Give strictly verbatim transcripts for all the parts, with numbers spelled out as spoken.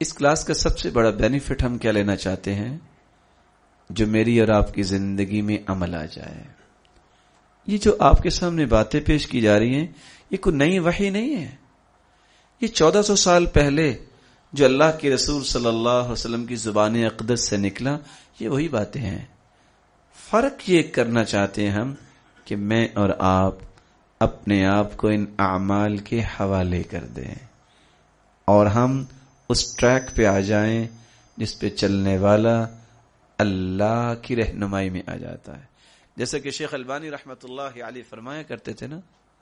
اس class کا سب سے بڑا بینیفٹ ہم کیا لینا چاہتے ہیں؟ جو میری اور آپ کی زندگی میں عمل آ جائے. یہ جو آپ کے سامنے باتیں پیش کی جا رہی ہیں یہ کوئی نئی وحی نہیں ہے. یہ چودہ سو سال پہلے جو اللہ کے رسول صلی اللہ علیہ وسلم کی زبان اقدس سے نکلا یہ وہی باتیں ہیں. فرق یہ کرنا چاہتے ہیں ہم کہ میں اور آپ اپنے آپ کو ان اعمال کے حوالے کر دیں اور ہم اس ٹریک پہ آ جائیں جس پہ چلنے والا اللہ کی رہنمائی میں آ جاتا ہے. جیسا کہ شیخ البانی رحمت اللہ علیہ فرمایا کرتے تھے نا،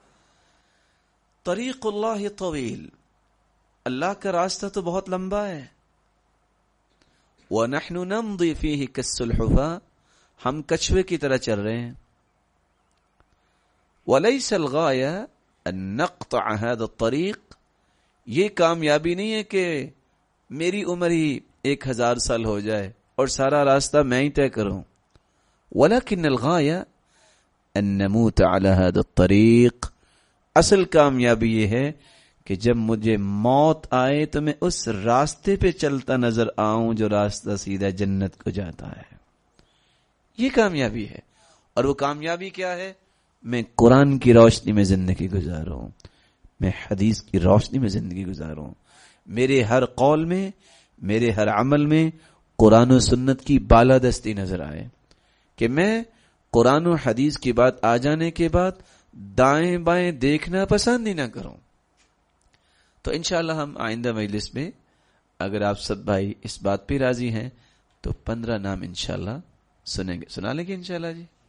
طریق اللہ طویل، اللہ کا راستہ تو بہت لمبا ہے. وَنَحْنُ نَمْضِي فِيهِ كَالسُّلْحُفَاءِ، ہم کچھوے کی طرح چل رہے ہیں. وَلَيْسَ الْغَايَةُ أَن نَقْطَعَ هَذَا الطَّرِيقَ، یہ کامیابی نہیں ہے کہ میری عمر ہی ایک ہزار سال ہو جائے اور سارا راستہ میں ہی طے کروں. وَلَكِنَّ الْغَايَةُ أَن نَمُوتَ عَلَى هَذَا الطَّرِيقِ، اصل کامیابی یہ ہے کہ جب مجھے موت آئے تو میں اس راستے پہ چلتا نظر آؤں جو راستہ سیدھا جنت کو جاتا ہے. یہ کامیابی ہے. اور وہ کامیابی کیا ہے؟ میں قرآن کی روشنی میں زندگی گزاروں، میں حدیث کی روشنی میں زندگی گزاروں، میرے ہر قول میں، میرے ہر عمل میں قرآن و سنت کی بالادستی نظر آئے، کہ میں قرآن و حدیث کی بات آ جانے کے بعد دائیں بائیں دیکھنا پسند ہی نہ کروں. تو انشاءاللہ ہم آئندہ مجلس میں اگر آپ سب بھائی اس بات پہ راضی ہیں تو پندرہ نام انشاءاللہ سنیں گے، سنا لیں گے انشاءاللہ جی.